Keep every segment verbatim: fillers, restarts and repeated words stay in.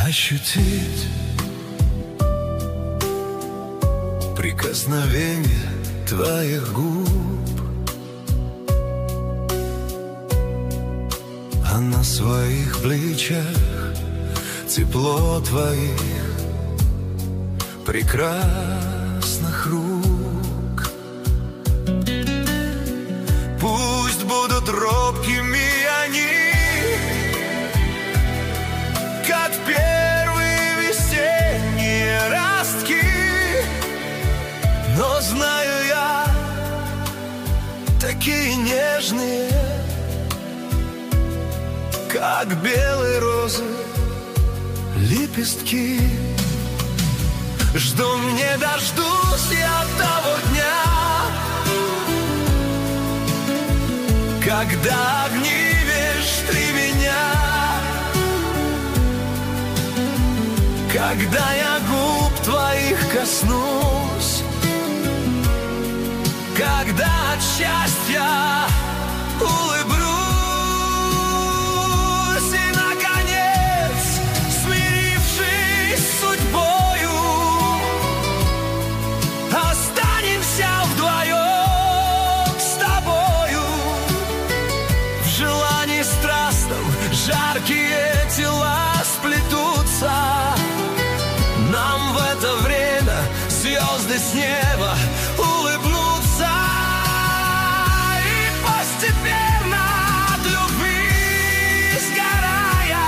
ощутить прикосновение твоих губ, а на своих плечах тепло твоих прекрасных рук. Пусть будут робкими они, как первые весенние ростки, но знаю я, такие нежные, как белые розы лепестки. Жду, не дождусь я того дня, когда обнимешь ты меня, когда я губ твоих коснусь, когда от счастья улыбнусь. И, наконец, смирившись с судьбою, останемся вдвоем с тобою. В желании страстном жаркие тела сплетутся. Нам в это время звезды с неба улыбнутся. И постепенно от любви сгорая,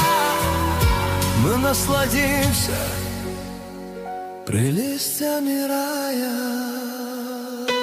мы насладимся прелестями рая.